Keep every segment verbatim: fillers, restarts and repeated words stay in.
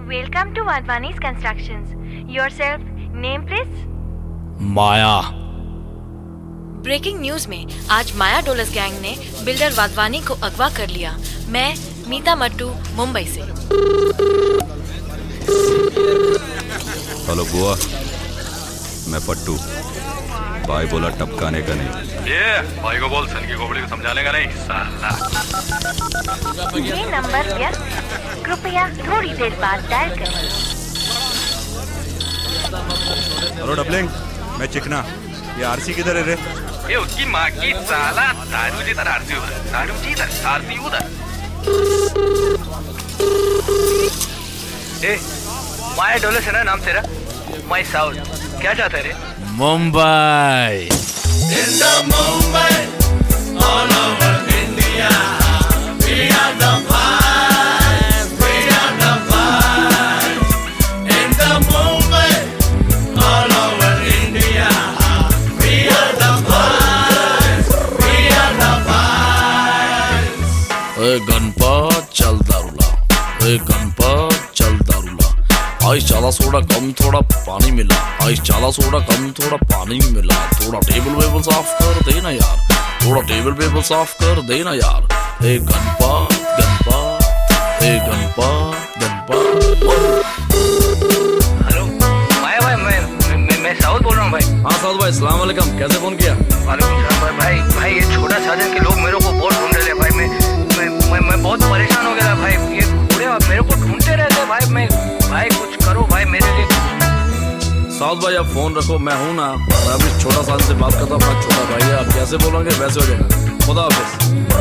Welcome to Wadhwani's Constructions. Yourself, name please? Maya. Breaking news में आज Maya Dolas gang ने builder Wadhwani को अगवा कर लिया। मैं मीता मट्टू, मुंबई से। हेलो बुआ, मैं पट्टू। भाई बोला टपकाने का नहीं। ये भाई को बोल सन की खोपड़ी को समझाने का नहीं साला। ये नंबर व्यस्त, कृपया थोड़ी देर बाद डायल करें। हेलो डबलिंग, मैं चिकना। ये आरसी किधर है रे? ये उसकी माँ की साला। दारू जी तरह आरसी उधर, दारू जी इधर, आरसी उधर। ए, माया डोलस है ना नाम तेरा? माय साउथ, क्या चाहता है रे? Mumbai. In the Mumbai, all over India, we are the vibes, we are the vibes. In the Mumbai, all over India, we are the vibes, we are the vibes. ए गणपत चल दारूला, ए गणपत चल दारूला। आइस ज्यादा soda कम थोड़ा पानी मिला, आइस ज्यादा soda कम थोड़ा पानी मिला। थोड़ा टेबल वेबल साफ कर देना यार, थोड़ा टेबल वेबल साफ कर देना यार। ए गणपत गणपत, ए गणपत गणपत। हेलो माया भाई, मैं मैं मैं साउथ बोल रहा हूँ भाई। हाँ साउथ भाई, अस्सलाम वालेकुम। कैसे फोन किया? वालेकुम सलाम भाई। भाई ये छोटा साजन के लोग मेरे को बहुत ढूंढ रहे हैं भाई। मैं मैं मैं, मैं बहुत परेशान हो गया भाई। ये पूरे मेरे को ढूंढते रहते भाई। मैं भाई कुछ करो भाई मेरे लिए। साउथ भाई आप फोन रखो, मैं हूँ ना। मैं अभी छोटा साल से बात करता हूँ, अपना छोटा भाई है। आप जैसे बोलोगे वैसे हो जाएगा। खुदा हाफिज़।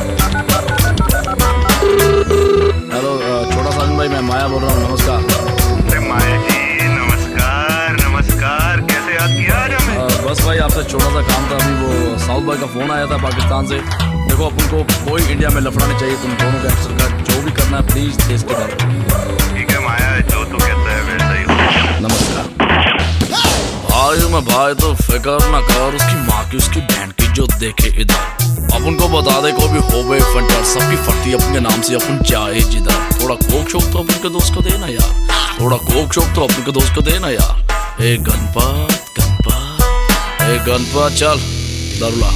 हेलो छोटा साल भाई, मैं माया बोल रहा हूँ। नमस्कार। माया जी नमस्कार नमस्कार। कैसे याद किया आज हमें? आ, बस भाई आपसे छोटा सा काम था। अभी वो साउथ भाई का फोन आया था पाकिस्तान से। देखो अपन को कोई इंडिया में लफड़ा नहीं चाहिए। तुम दोनों का एक्शन का जो भी करना है प्लीज देश के बारे में। ठीक है माया, जो तू कहता है वैसा ही हो। नमस्कार भाई। मैं भाई तो फिकर ना कर उसकी माँ की, उसकी बहन की जो देखे इधर। अपन को बता दे को भी हो गए फंटर, सबकी फटी अपने नाम से अपन चाहे जिधर। थोड़ा कोक शोक तो अपन के दोस्त को देना यार, थोड़ा कोक शोक तो अपन के दोस्त को देना यार। ए गणपत गणपत, ए गणपत चल दारूला।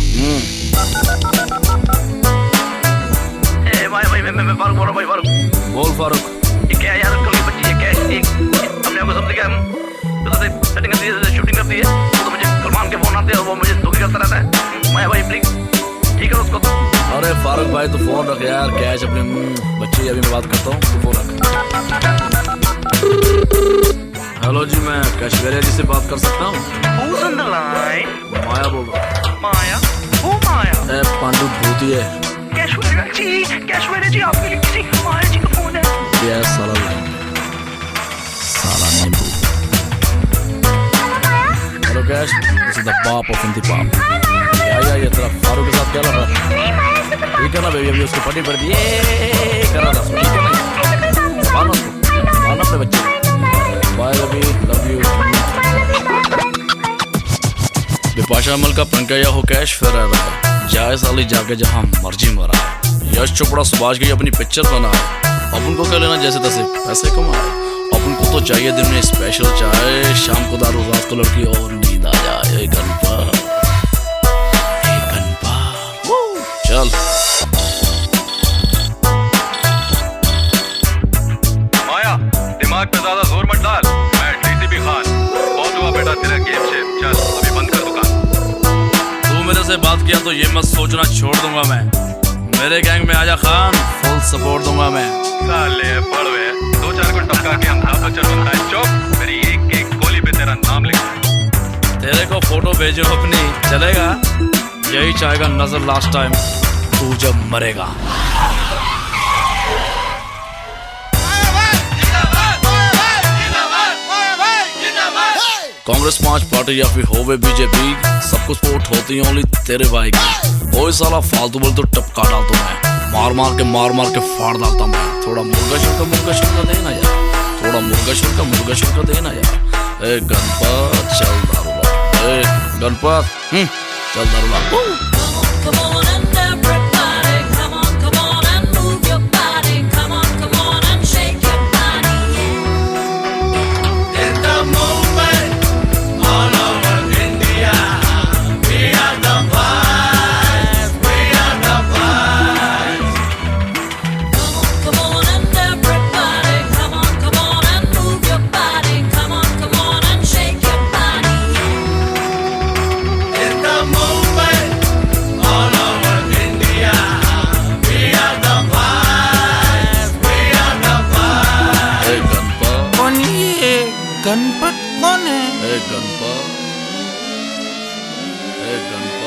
ए भाई भाई मैं मैं फारूक बोल रहा हूँ भाई। फारूक बोल फारूक। ये क्या यार, कल की बच्ची है क्या? एक अपने आप को समझ गया हम तो सेटिंग करती है, शूटिंग करती है तो मुझे सलमान के फोन आते हैं और वो मुझे धोखे करता रहता है। मैं भाई प्लीज ठीक है उसको तो। अरे फारूक भाई तो फोन रख यार, कैश अपने बच्चे अभी मैं बात करता हूँ, तो फोन रख। हेलो जी, मैं कैशवेरिया जी से बात कर सकता हूँ? Who's on the line? माया बोल रहा हूँ। माया? वो माया? ए पांडु भूती है। कैशवेरिया जी, कैशवेरिया जी आपके लिए किसी माया जी का फोन है। ये साला साला नींबू। Hello cash, this is the pop of indie pop. क्या या ये तेरा फारूक के साथ क्या लग रहा? ठीक है ना बेबी, अभी उसको फटी पड़ दी। ये कर रहा था, ठीक है ना? मानो मानो अपने बच्चे। Bye baby, love you. Bipasha अमल का पंकया हो कैश फिर आ रहा है। जाए साली जाके जहाँ मर्जी मरा है। यश चोपड़ा सुभाष की अपनी पिक्चर बना है। अपन को क्या लेना जैसे तैसे पैसे कमाए। अपन को तो चाहिए दिन में स्पेशल चाय, शाम को दारू, रात को लड़की और नींद आ जाए। गणपत गणपत चल। माया दिमाग पे ज्यादा जोर मत डाल। मैं टीसीबी खान, बहुत हुआ बेटा तेरा गेम से। चल अभी बंद कर दुकान। तू मेरे से बात किया तो ये मत सोचना छोड़ दूंगा मैं। मेरे गैंग में आजा खान, फुल सपोर्ट दूंगा मैं। साले पड़वे, दो चार को टपका के हम था चल बनता है। चुप, मेरी एक एक गोली पे तेरा नाम लिखा है। तेरे को फोटो भेजो अपनी, चलेगा? यही चाहेगा नजर लास्ट टाइम तू जब मरेगा। कांग्रेस पांच पार्टी या फिर होवे बीजेपी, सब कुछ वोट होती है ओनली तेरे भाई की। कोई साला फालतू बोल तो टपका डालता मैं, मार मार के मार मार के फाड़ डालता मैं। थोड़ा मुर्गा शुल्का मुर्गा शुल्का देना यार, थोड़ा मुर्गा शुल्का मुर्गा शुल्का देना यार। ए गणपत चल दारूला, ए गणपत चल दारूला। Come on and everybody, come on, come on and move your body. Come on, come on and shake your body, yeah. कौन है? ए गणपा, ए गणपा